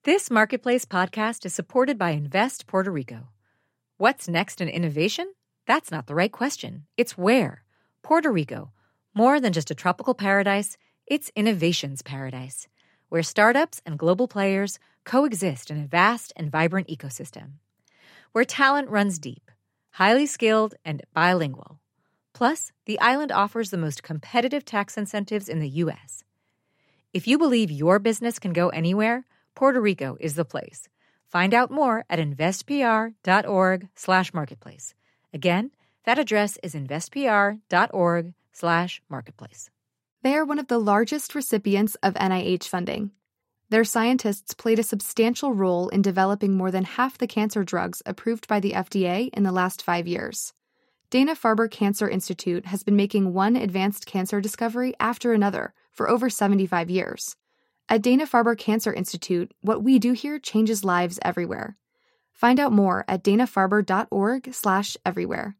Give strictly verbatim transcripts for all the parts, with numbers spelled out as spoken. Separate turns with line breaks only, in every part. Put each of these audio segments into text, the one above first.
This Marketplace podcast is supported by Invest Puerto Rico. What's next in innovation? That's not the right question. It's where. Puerto Rico. More than just a tropical paradise, it's innovation's paradise, where startups and global players coexist in a vast and vibrant ecosystem. Where talent runs deep, highly skilled, and bilingual. Plus, the island offers the most competitive tax incentives in the U S. If you believe your business can go anywhere, Puerto Rico is the place. Find out more at investpr.org slash marketplace. Again, that address is investpr.org slash marketplace.
They are one of the largest recipients of N I H funding. Their scientists played a substantial role in developing more than half the cancer drugs approved by the F D A in the last five years. Dana-Farber Cancer Institute has been making one advanced cancer discovery after another for over seventy-five years. At Dana-Farber Cancer Institute, what we do here changes lives everywhere. Find out more at danafarber.org slash everywhere.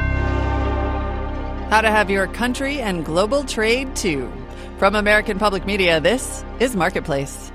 How to have your country and global trade too. From American Public Media, this is Marketplace.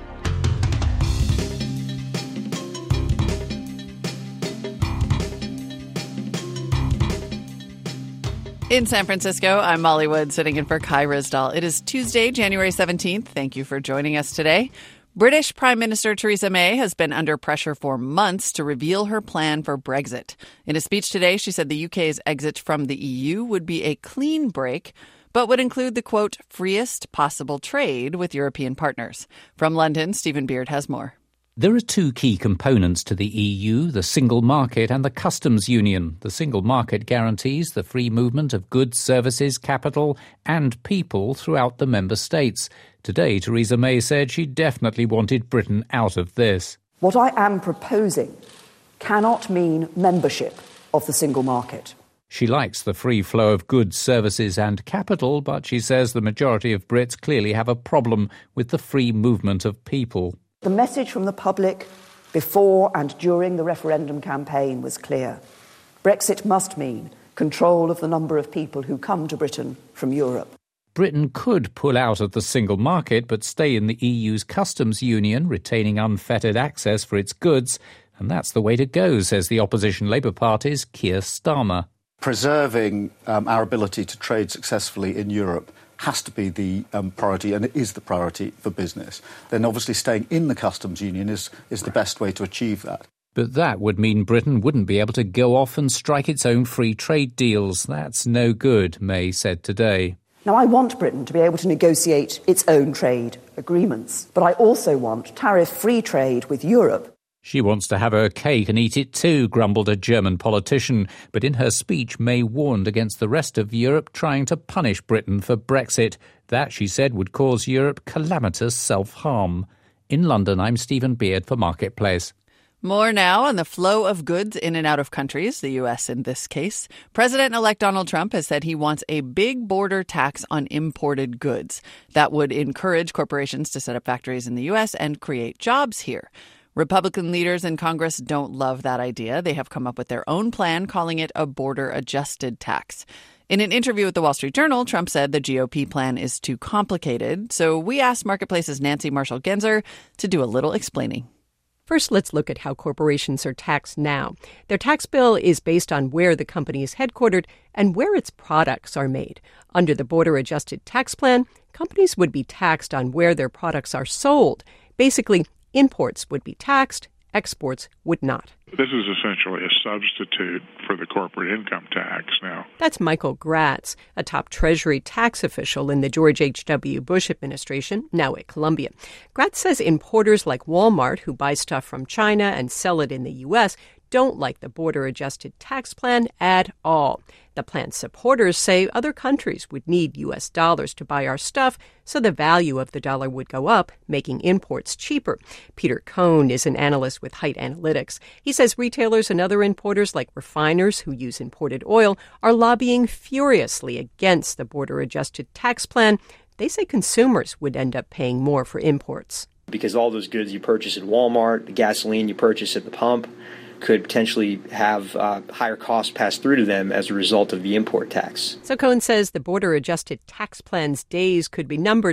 In San Francisco, I'm Molly Wood, sitting in for Kai Risdall. It is Tuesday, January seventeenth. Thank you for joining us today. British Prime Minister Theresa May has been under pressure for months to reveal her plan for Brexit. In a speech today, she said the U K's exit from the E U would be a clean break, but would include the, quote, freest possible trade with European partners. From London, Stephen Beard has more.
There are two key components to the E U, the single market and the customs union. The single market guarantees the free movement of goods, services, capital and people throughout the member states. Today, Theresa May said she definitely wanted Britain out of this.
What I am proposing cannot mean membership of the single market.
She likes the free flow of goods, services and capital, but she says the majority of Brits clearly have a problem with the free movement of people.
The message from the public before and during the referendum campaign was clear. Brexit must mean control of the number of people who come to Britain from Europe.
Britain could pull out of the single market but stay in the E U's customs union, retaining unfettered access for its goods. And that's the way to go, says the opposition Labour Party's Keir Starmer.
Preserving um, our ability to trade successfully in Europe has to be the um, priority, and it is the priority for business. Then obviously staying in the customs union is, is the best way to achieve that.
But that would mean Britain wouldn't be able to go off and strike its own free trade deals. That's no good, May said today.
Now, I want Britain to be able to negotiate its own trade agreements, but I also want tariff-free trade with Europe.
She wants to have her cake and eat it too, grumbled a German politician. But in her speech, May warned against the rest of Europe trying to punish Britain for Brexit. That, she said, would cause Europe calamitous self-harm. In London, I'm Stephen Beard for Marketplace.
More now on the flow of goods in and out of countries, the U S in this case. President-elect Donald Trump has said he wants a big border tax on imported goods. That would encourage corporations to set up factories in the U S and create jobs here. Republican leaders in Congress don't love that idea. They have come up with their own plan, calling it a border-adjusted tax. In an interview with the Wall Street Journal, Trump said the G O P plan is too complicated. So we asked Marketplace's Nancy Marshall-Genzer to do a little explaining.
First, let's look at how corporations are taxed now. Their tax bill is based on where the company is headquartered and where its products are made. Under the border-adjusted tax plan, companies would be taxed on where their products are sold. Basically, imports would be taxed, exports would not.
This is essentially a substitute for the corporate income tax now.
That's Michael Gratz, a top Treasury tax official in the George H W. Bush administration, now at Columbia. Gratz says importers like Walmart, who buy stuff from China and sell it in the U S, don't like the border-adjusted tax plan at all. The plan's supporters say other countries would need U S dollars to buy our stuff, so the value of the dollar would go up, making imports cheaper. Peter Cohn is an analyst with Height Analytics. He says retailers and other importers like refiners who use imported oil are lobbying furiously against the border-adjusted tax plan. They say consumers would end up paying more for imports.
Because all those goods you purchase at Walmart, the gasoline you purchase at the pump, could potentially have uh, higher costs passed through to them as a result of the import tax.
So Cohen says the border-adjusted tax plan's days could be numbered,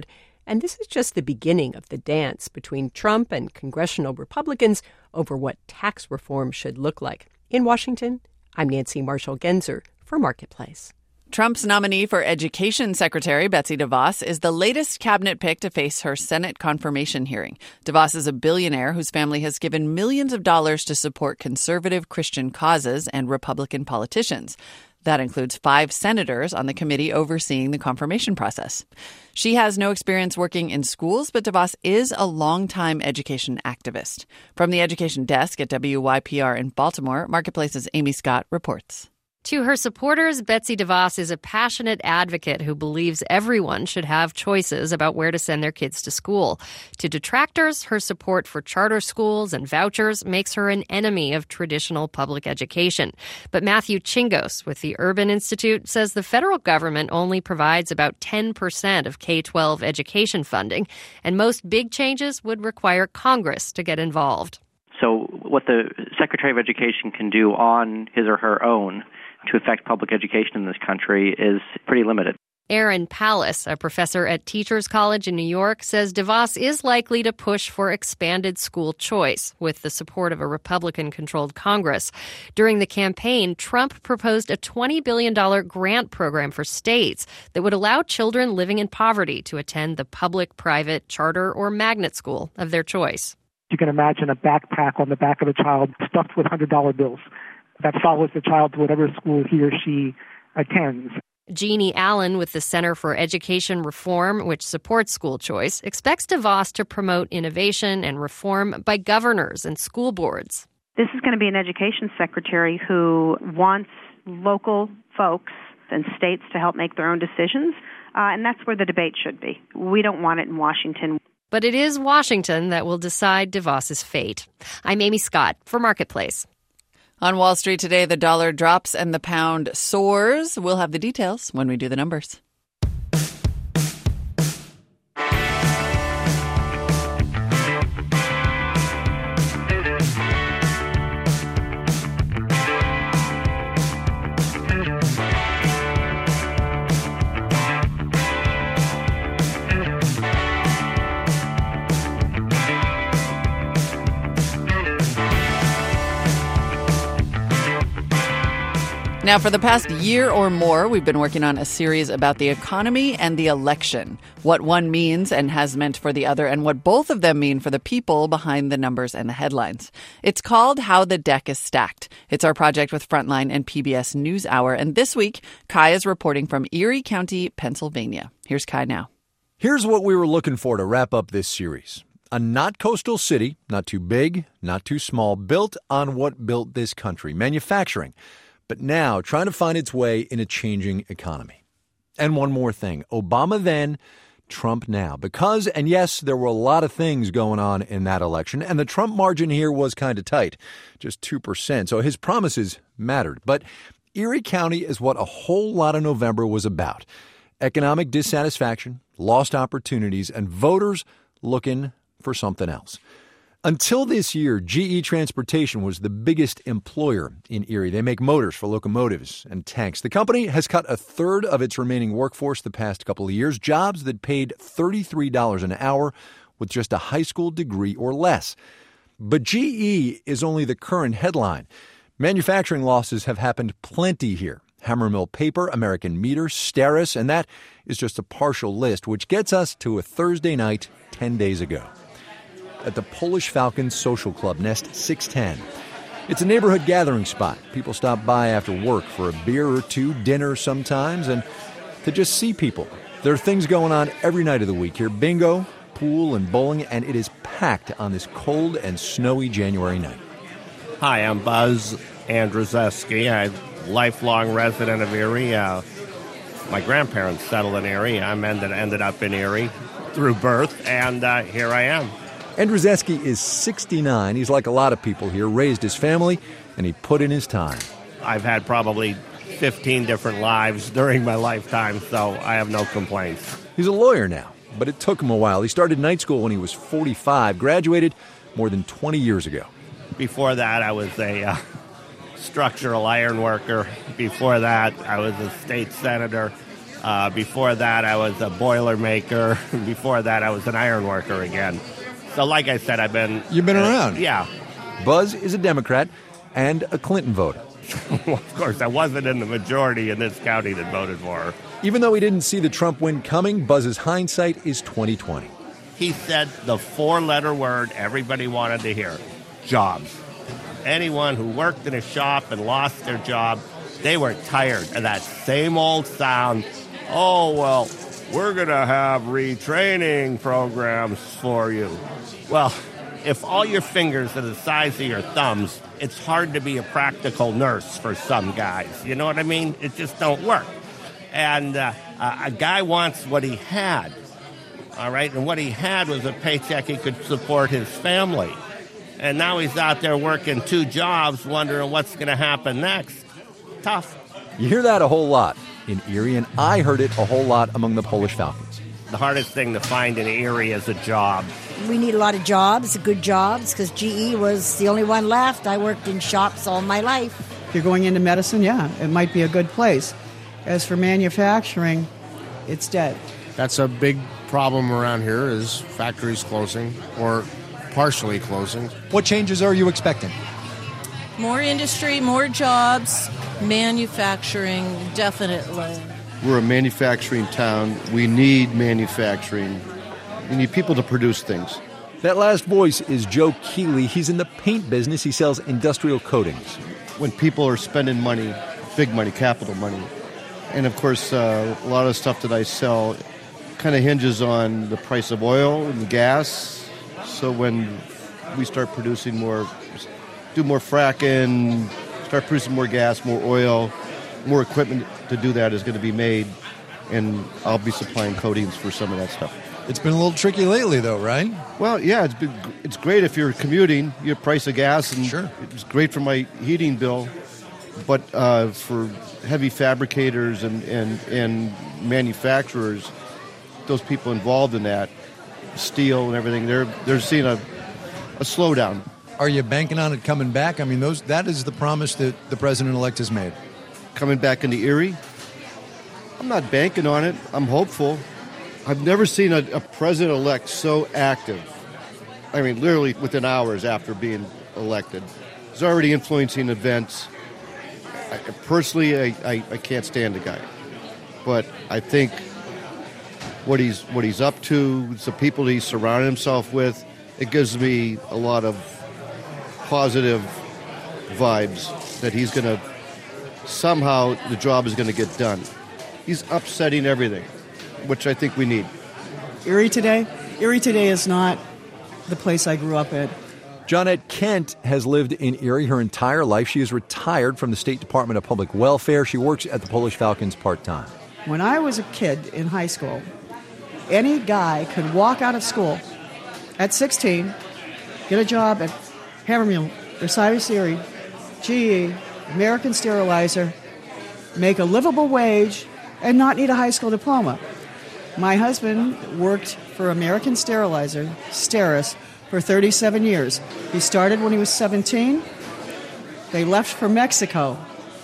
And this is just the beginning of the dance between Trump and congressional Republicans over what tax reform should look like. In Washington, I'm Nancy Marshall-Genzer for Marketplace.
Trump's nominee for Education Secretary, Betsy DeVos, is the latest cabinet pick to face her Senate confirmation hearing. DeVos is a billionaire whose family has given millions of dollars to support conservative Christian causes and Republican politicians. That includes five senators on the committee overseeing the confirmation process. She has no experience working in schools, but DeVos is a longtime education activist. From the education desk at W Y P R in Baltimore, Marketplace's Amy Scott reports.
To her supporters, Betsy DeVos is a passionate advocate who believes everyone should have choices about where to send their kids to school. To detractors, her support for charter schools and vouchers makes her an enemy of traditional public education. But Matthew Chingos with the Urban Institute says the federal government only provides about ten percent of K twelve education funding, and most big changes would require Congress to get involved.
So what the Secretary of Education can do on his or her own to affect public education in this country is pretty limited.
Aaron Pallas, a professor at Teachers College in New York, says DeVos is likely to push for expanded school choice with the support of a Republican-controlled Congress. During the campaign, Trump proposed a twenty billion dollars grant program for states that would allow children living in poverty to attend the public, private, charter, or magnet school of their choice.
You can imagine a backpack on the back of a child stuffed with one hundred dollar bills that follows the child to whatever school he or she attends.
Jeannie Allen with the Center for Education Reform, which supports school choice, expects DeVos to promote innovation and reform by governors and school boards.
This is going to be an education secretary who wants local folks and states to help make their own decisions, uh, and that's where the debate should be. We don't want it in Washington.
But it is Washington that will decide DeVos's fate. I'm Amy Scott for Marketplace.
On Wall Street today, the dollar drops and the pound soars. We'll have the details when we do the numbers. Now, for the past year or more, we've been working on a series about the economy and the election, what one means and has meant for the other, and what both of them mean for the people behind the numbers and the headlines. It's called How the Deck is Stacked. It's our project with Frontline and P B S NewsHour. And this week, Kai is reporting from Erie County, Pennsylvania. Here's Kai now.
Here's what we were looking for to wrap up this series. A not coastal city, not too big, not too small, built on what built this country, manufacturing. But now trying to find its way in a changing economy. And one more thing, Obama then, Trump now. Because, and yes, there were a lot of things going on in that election, and the Trump margin here was kind of tight, just two percent. So his promises mattered. But Erie County is what a whole lot of November was about. Economic dissatisfaction, lost opportunities, and voters looking for something else. Until this year, G E Transportation was the biggest employer in Erie. They make motors for locomotives and tanks. The company has cut a third of its remaining workforce the past couple of years, jobs that paid thirty-three dollars an hour with just a high school degree or less. But G E is only the current headline. Manufacturing losses have happened plenty here. Hammermill Paper, American Meter, Steris, and that is just a partial list, which gets us to a Thursday night ten days ago. At the Polish Falcons Social Club, Nest six ten. It's a neighborhood gathering spot. People stop by after work for a beer or two, dinner sometimes, and to just see people. There are things going on every night of the week here. Bingo, pool, and bowling, and it is packed on this cold and snowy January night.
Hi, I'm Buzz Andrzejewski. I'm a lifelong resident of Erie. Uh, my grandparents settled in Erie. I ended, ended up in Erie through birth, and uh, here I am.
Andrzejewski is sixty-nine. He's like a lot of people here, raised his family, and he put in his time.
I've had probably fifteen different lives during my lifetime, so I have no complaints.
He's a lawyer now, but it took him a while. He started night school when he was forty-five, graduated more than twenty years ago.
Before that, I was a uh, structural iron worker. Before that, I was a state senator. Uh, before that, I was a boiler maker. Before that, I was an iron worker again. So like I said, I've been...
You've been
uh,
around.
Yeah.
Buzz is a Democrat and a Clinton voter.
Well, of course, I wasn't in the majority in this county that voted for her.
Even though he didn't see the Trump win coming, Buzz's hindsight is twenty twenty.
He said the four-letter word everybody wanted to hear, jobs. Anyone who worked in a shop and lost their job, they were tired of that same old sound. Oh, well, we're going to have retraining programs for you. Well, if all your fingers are the size of your thumbs, it's hard to be a practical nurse for some guys. You know what I mean? It just don't work. And uh, a guy wants what he had, all right? And what he had was a paycheck he could support his family. And now he's out there working two jobs, wondering what's going to happen next. Tough.
You hear that a whole lot in Erie, and I heard it a whole lot among the Polish Falcons.
The hardest thing to find in Erie is a job.
We need a lot of jobs, good jobs, because G E was the only one left. I worked in shops all my life.
If you're going into medicine, yeah, it might be a good place. As for manufacturing, it's dead.
That's a big problem around here is factories closing or partially closing.
What changes are you expecting?
More industry, more jobs, manufacturing, definitely.
We're a manufacturing town. We need manufacturing. We need people to produce things.
That last voice is Joe Keeley. He's in the paint business. He sells industrial coatings.
When people are spending money, big money, capital money, and of course uh, a lot of stuff that I sell kind of hinges on the price of oil and gas. So when we start producing more, do more fracking, start producing more gas, more oil, more equipment to do that is going to be made, and I'll be supplying coatings for some of that stuff.
It's been a little tricky lately, though, right?
Well, yeah, it's been, it's great if you're commuting, your price of gas, and sure. It's great for my heating bill, but uh, for heavy fabricators and, and, and manufacturers, those people involved in that, steel and everything, they're they're seeing a, a slowdown.
Are you banking on it coming back? I mean, those that is the promise that the president-elect has made.
Coming back into Erie? I'm not banking on it. I'm hopeful. I've never seen a, a president-elect so active. I mean, literally within hours after being elected. He's already influencing events. I, personally, I, I, I can't stand the guy. But I think what he's what he's up to, the people he's surrounded himself with, it gives me a lot of positive vibes that he's going to, somehow the job is going to get done. He's upsetting everything, which I think we need.
Erie today? Erie today is not the place I grew up in.
Johnette Kent has lived in Erie her entire life. She is retired from the State Department of Public Welfare. She works at the Polish Falcons part-time.
When I was a kid in high school, any guy could walk out of school at sixteen, get a job at Hammermill, Versailles Erie, G E, American Sterilizer, make a livable wage, and not need a high school diploma. My husband worked for American Sterilizer, Steris, for thirty-seven years. He started when he was seventeen. They left for Mexico,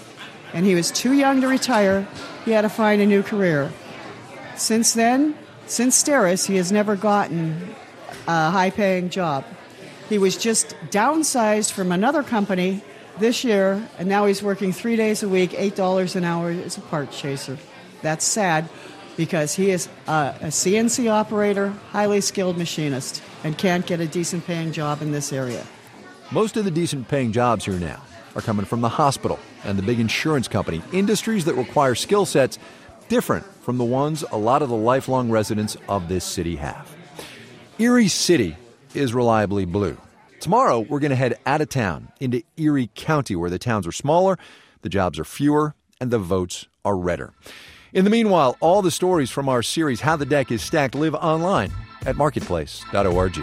and he was too young to retire. He had to find a new career. Since then, since Steris, he has never gotten a high-paying job. He was just downsized from another company this year, and now he's working three days a week, eight dollars an hour as a part chaser. That's sad because he is a, a C N C operator, highly skilled machinist, and can't get a decent-paying job in this area.
Most of the decent-paying jobs here now are coming from the hospital and the big insurance company, industries that require skill sets different from the ones a lot of the lifelong residents of this city have. Erie City is reliably blue. Tomorrow, we're going to head out of town into Erie County, where the towns are smaller, the jobs are fewer, and the votes are redder. In the meanwhile, all the stories from our series, How the Deck is Stacked, live online at marketplace dot org.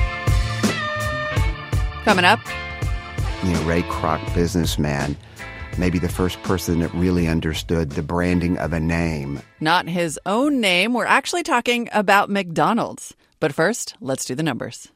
Coming up,
you know, Ray Kroc, businessman, maybe the first person that really understood the branding of a name.
Not his own name. We're actually talking about McDonald's. But first, let's do the numbers.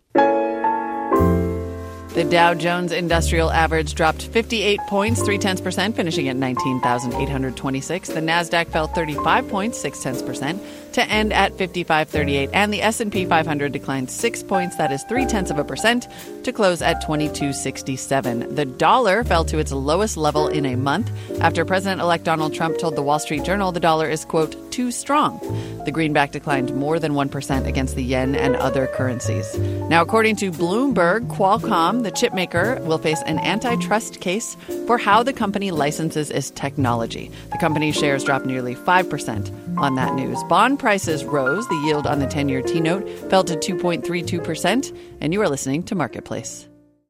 The Dow Jones Industrial Average dropped fifty-eight points, three tenths percent, finishing at nineteen thousand eight hundred twenty-six. The Nasdaq fell thirty-five points, six tenths percent, to end at fifty-five thirty-eight. And the S and P five hundred declined six points, that is three tenths of a percent, to close at twenty-two sixty-seven. The dollar fell to its lowest level in a month after President-elect Donald Trump told the Wall Street Journal the dollar is, quote, too strong. The greenback declined more than one percent against the yen and other currencies. Now, according to Bloomberg, Qualcomm, the chip maker, will face an antitrust case for how the company licenses its technology. The company's shares dropped nearly five percent on that news. Bond prices rose. The yield on the ten-year T-note fell to two point three two percent. And you are listening to Marketplace.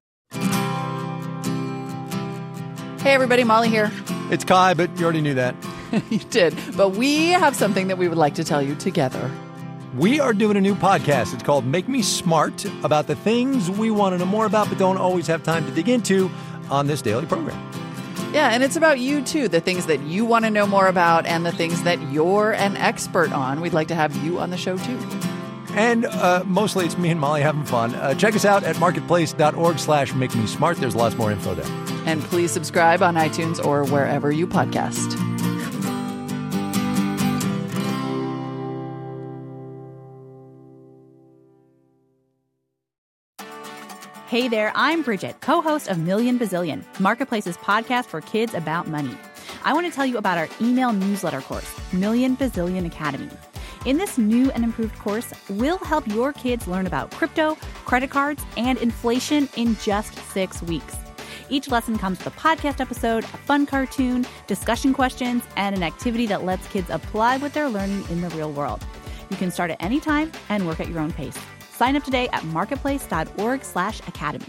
Hey, everybody. Molly here.
It's Kai, but you already knew that.
You did. But we have something that we would like to tell you together.
We are doing a new podcast. It's called Make Me Smart, about the things we want to know more about but don't always have time to dig into on this daily program.
Yeah, and it's about you, too, the things that you want to know more about and the things that you're an expert on. We'd like to have you on the show, too.
And uh, mostly it's me and Molly having fun. Uh, check us out at marketplace.org slash make me smart. There's lots more info there.
And please subscribe on iTunes or wherever you podcast.
Hey there, I'm Bridget, co-host of Million Bazillion, Marketplace's podcast for kids about money. I want to tell you about our email newsletter course, Million Bazillion Academy. In this new and improved course, we'll help your kids learn about crypto, credit cards, and inflation in just six weeks. Each lesson comes with a podcast episode, a fun cartoon, discussion questions, and an activity that lets kids apply what they're learning in the real world. You can start at any time and work at your own pace. Sign up today at marketplace.org slash academy.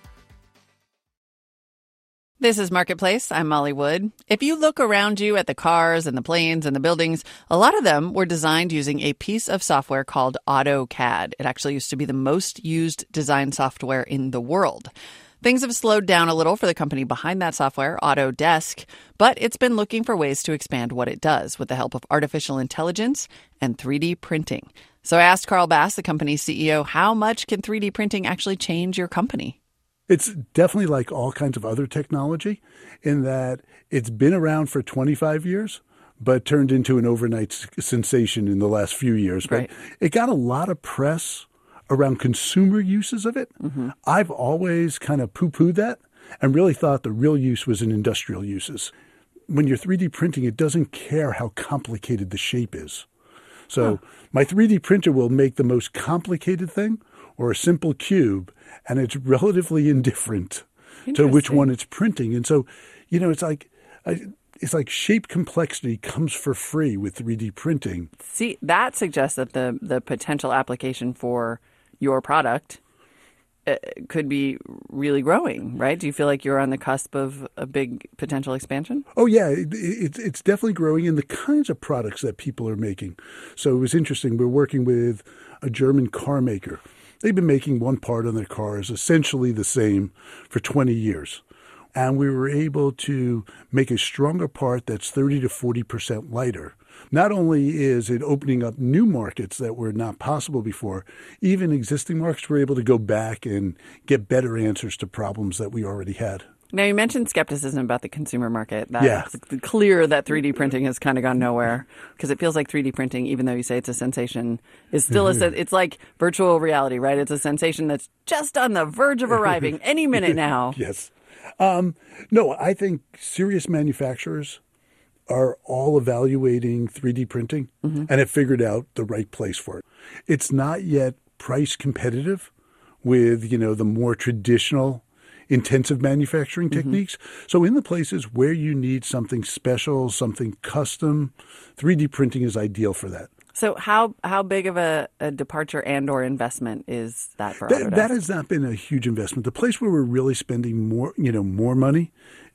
This is Marketplace. I'm Molly Wood. If you look around you at the cars and the planes and the buildings, a lot of them were designed using a piece of software called AutoCAD. It actually used to be the most used design software in the world. Things have slowed down a little for the company behind that software, Autodesk, but it's been looking for ways to expand what it does with the help of artificial intelligence and three D printing. So I asked Carl Bass, the company's C E O, how much can three D printing actually change your company?
It's definitely like all kinds of other technology in that it's been around for twenty-five years, but turned into an overnight sensation in the last few years. But
right.
It got a lot of press around consumer uses of it. Mm-hmm. I've always kind of poo-pooed that and really thought the real use was in industrial uses. When you're three D printing, it doesn't care how complicated the shape is. So huh. my three D printer will make the most complicated thing or a simple cube, and it's relatively indifferent to which one it's printing. And so, you know, it's like it's like shape complexity comes for free with three D printing.
See, that suggests that the the potential application for your product uh, could be really growing, right? Do you feel like you're on the cusp of a big potential expansion?
Oh, yeah. It, it, it's definitely growing in the kinds of products that people are making. So it was interesting. We're working with a German car maker. They've been making one part on their cars essentially the same for twenty years. And we were able to make a stronger part that's thirty to forty percent lighter. Not only is it opening up new markets that were not possible before, even existing markets were able to go back and get better answers to problems that we already had.
Now, you mentioned skepticism about the consumer market. That
yeah.
It's clear that three D printing has kind of gone nowhere because it feels like three D printing, even though you say it's a sensation, is still a, it's like virtual reality, right? It's a sensation that's just on the verge of arriving any minute now.
Yes. Um, no, I think serious manufacturers are all evaluating three D printing mm-hmm. and have figured out the right place for it. It's not yet price competitive with, you know, the more traditional intensive manufacturing mm-hmm. techniques. So in the places where you need something special, something custom, three D printing is ideal for that.
So how how big of a, a departure and or investment is that for
that,
Autodesk?
That has not been a huge investment. The place where we're really spending more, you know, more money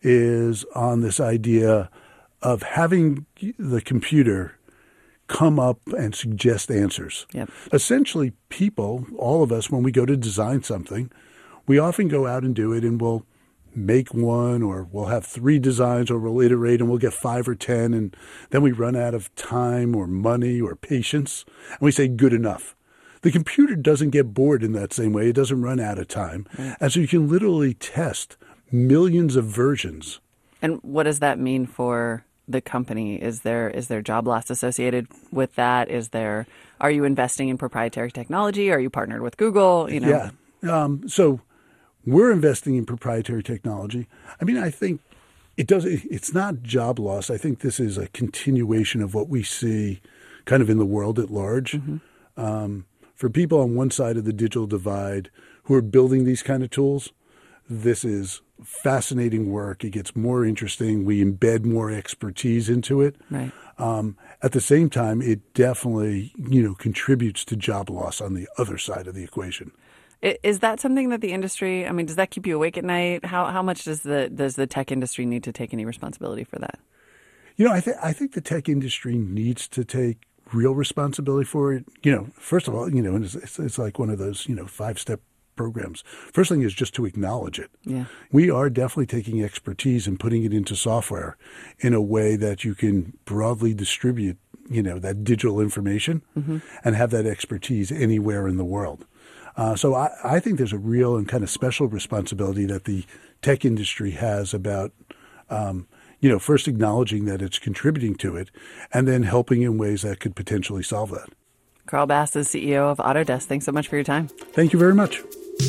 is on this idea of having the computer come up and suggest answers.
Yep.
Essentially, people, all of us, when we go to design something, we often go out and do it and we'll make one, or we'll have three designs, or we'll iterate and we'll get five or ten, and then we run out of time or money or patience, and we say good enough. The computer doesn't get bored in that same way. It doesn't run out of time. Right. And so you can literally test millions of versions.
And what does that mean for the company? Is there is there job loss associated with that? Is there are you investing in proprietary technology? Are you partnered with Google? You know?
Yeah. Um, so we're investing in proprietary technology. I mean, I think it does. It's not job loss. I think this is a continuation of what we see kind of in the world at large. Mm-hmm. Um, for people on one side of the digital divide who are building these kind of tools, this is fascinating work. It gets more interesting. We embed more expertise into it.
Right.
Um, at the same time, it definitely, you know, contributes to job loss on the other side of the equation.
Is that something that the industry, I mean, does that keep you awake at night? How how much does the does the tech industry need to take any responsibility for that?
You know, I think I think the tech industry needs to take real responsibility for it. You know, first of all, you know, it's, it's, it's like one of those, you know, five-step programs. First thing is just to acknowledge it.
Yeah.
We are definitely taking expertise and putting it into software in a way that you can broadly distribute, you know, that digital information mm-hmm. and have that expertise anywhere in the world. Uh, so I, I think there's a real and kind of special responsibility that the tech industry has about, um, you know, first acknowledging that it's contributing to it and then helping in ways that could potentially solve that.
Carl Bass is C E O of Autodesk. Thanks so much for your time.
Thank you very much.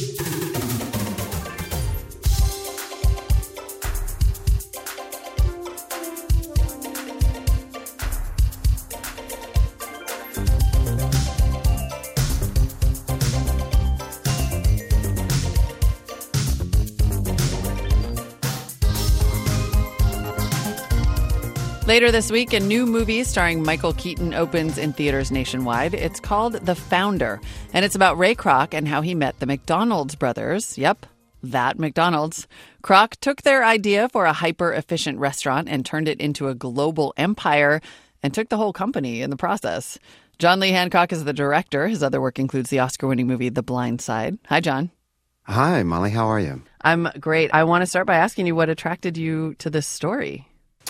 Later this week, a new movie starring Michael Keaton opens in theaters nationwide. It's called The Founder, and it's about Ray Kroc and how he met the McDonald's brothers. Yep, that McDonald's. Kroc took their idea for a hyper-efficient restaurant and turned it into a global empire and took the whole company in the process. John Lee Hancock is the director. His other work includes the Oscar-winning movie The Blind Side. Hi, John.
Hi, Molly. How are you?
I'm great. I want to start by asking you what attracted you to this story.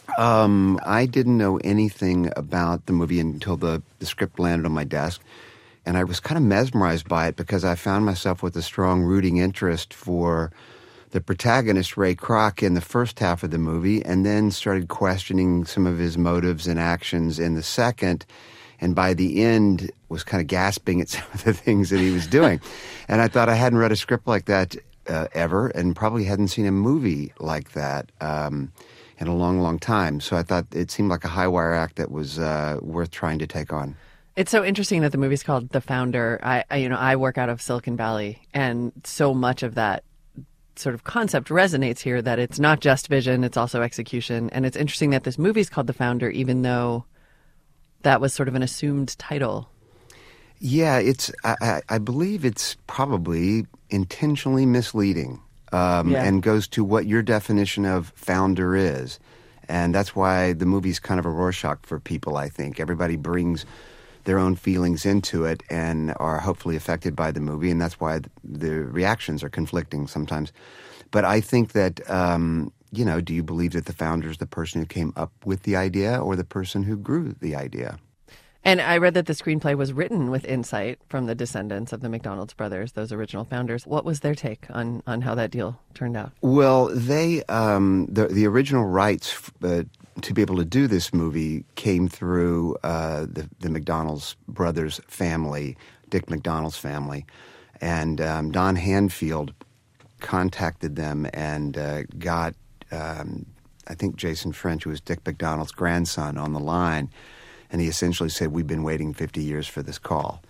Um, I didn't know anything about the movie until the, the script landed on my desk. And I was kind of mesmerized by it because I found myself with a strong rooting interest for the protagonist, Ray Kroc, in the first half of the movie, and then started questioning some of his motives and actions in the second. And by the end, was kind of gasping at some of the things that he was doing. And I thought I hadn't read a script like that uh, ever, and probably hadn't seen a movie like that um, in a long, long time. So I thought it seemed like a high-wire act that was uh, worth trying to take on.
It's so interesting that the movie's called The Founder. I, I, you know, I work out of Silicon Valley, and so much of that sort of concept resonates here, that it's not just vision, it's also execution. And it's interesting that this movie's called The Founder, even though that was sort of an assumed title.
Yeah, it's. I, I believe it's probably intentionally misleading. Um, yeah. And goes to what your definition of founder is. And that's why the movie's kind of a Rorschach for people, I think. Everybody brings their own feelings into it and are hopefully affected by the movie, and that's why the reactions are conflicting sometimes. But I think that, um, you know, do you believe that the founder is the person who came up with the idea or the person who grew the idea?
And I read that the screenplay was written with insight from the descendants of the McDonald's brothers, those original founders. What was their take on, on how that deal turned out?
Well, they um, the the original rights uh, to be able to do this movie came through uh, the the McDonald's brothers family, Dick McDonald's family, and um, Don Hanfield contacted them and uh, got um, I think Jason French, who was Dick McDonald's grandson, on the line. And he essentially said, we've been waiting fifty years for this call.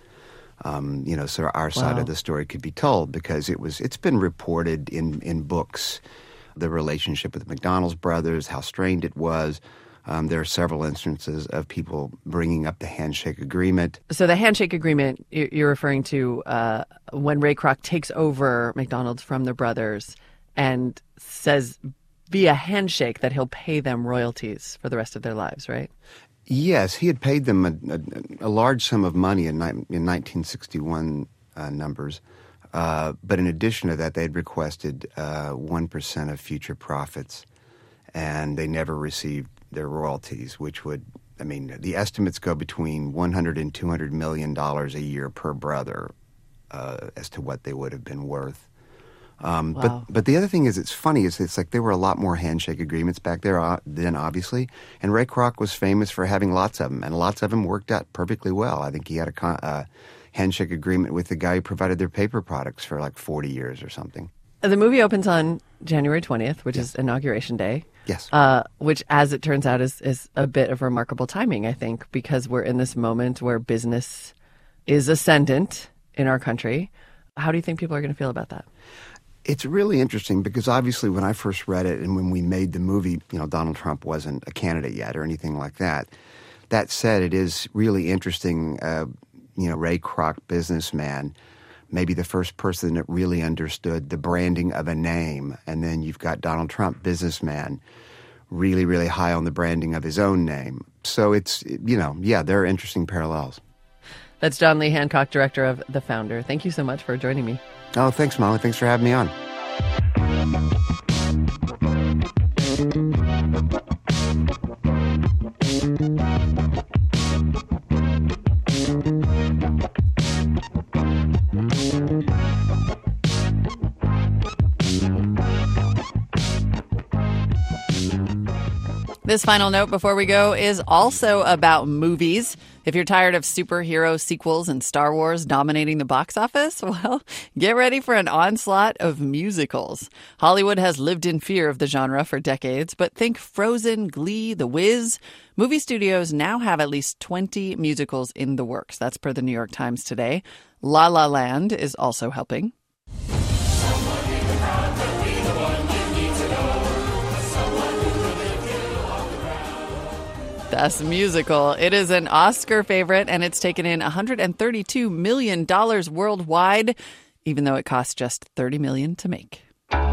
Um, you know, so our side
wow.
of the story could be told because it was, it's been reported in, in books, the relationship with the McDonald's brothers, how strained it was. Um, there are several instances of people bringing up the handshake agreement.
So the handshake agreement you're referring to uh, when Ray Kroc takes over McDonald's from the brothers and says via handshake that he'll pay them royalties for the rest of their lives, right?
Yes, he had paid them a, a, a large sum of money in, in nineteen sixty-one uh, numbers Uh, but in addition to that, they'd requested uh, one percent of future profits, and they never received their royalties, which would, I mean, the estimates go between one hundred and two hundred million dollars a year per brother uh, as to what they would have been worth. Um,
Wow.
But but the other thing is, it's funny, is it's like there were a lot more handshake agreements back there uh, then, obviously, and Ray Kroc was famous for having lots of them, and lots of them worked out perfectly well. I think he had a con- uh, handshake agreement with the guy who provided their paper products for like forty years or something.
The movie opens on January twentieth, which is Inauguration Day.
Yes.
Uh, which, as it turns out, is, is a bit of remarkable timing, I think, because we're in this moment where business is ascendant in our country. How do you think people are going to feel about that?
It's really interesting because obviously when I first read it and when we made the movie, you know, Donald Trump wasn't a candidate yet or anything like that. That said, it is really interesting, uh, you know, Ray Kroc, businessman, maybe the first person that really understood the branding of a name. And then you've got Donald Trump, businessman, really, really high on the branding of his own name. So it's, you know, yeah, there are interesting parallels.
That's John Lee Hancock, director of The Founder. Thank you so much for joining me.
Oh, thanks, Molly. Thanks for having me on.
This final note before we go is also about movies. If you're tired of superhero sequels and Star Wars dominating the box office, well, get ready for an onslaught of musicals. Hollywood has lived in fear of the genre for decades, but think Frozen, Glee, The Wiz. Movie studios now have at least twenty musicals in the works. That's per the New York Times today. La La Land is also helping. Best Musical. It is an Oscar favorite, and it's taken in one hundred thirty-two million dollars worldwide, even though it cost just thirty million dollars to make.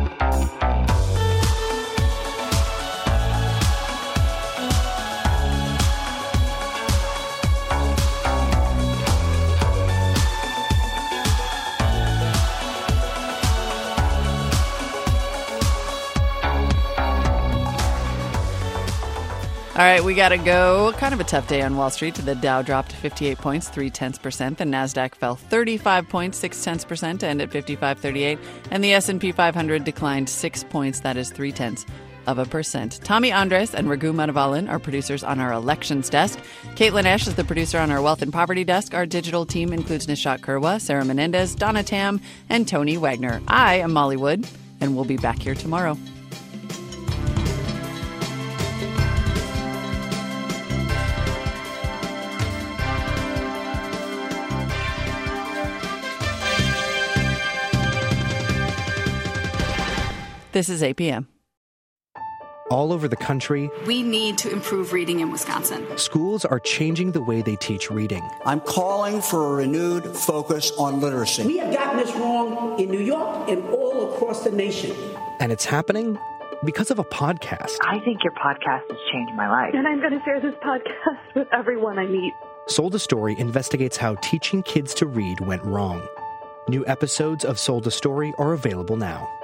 All right, we got to go. Kind of a tough day on Wall Street. The Dow dropped fifty-eight points, three tenths percent. The Nasdaq fell thirty-five points, six tenths percent, to end at fifty-five thirty-eight. And the S and P five hundred declined six points. That is three tenths of a percent. Tommy Andres and Raghu Madhavalan are producers on our elections desk. Caitlin Esch is the producer on our wealth and poverty desk. Our digital team includes Nishat Kurwa, Sarah Menendez, Donna Tam, and Tony Wagner. I am Molly Wood, and we'll be back here tomorrow. This is A P M.
All over the country,
we need to improve reading in Wisconsin.
Schools are changing the way they teach reading.
I'm calling for a renewed focus on literacy.
We have gotten this wrong in New York and all across the nation.
And it's happening because of a podcast.
I think your podcast has changed my life.
And I'm going to share this podcast with everyone I meet.
Sold a Story investigates how teaching kids to read went wrong. New episodes of Sold a Story are available now.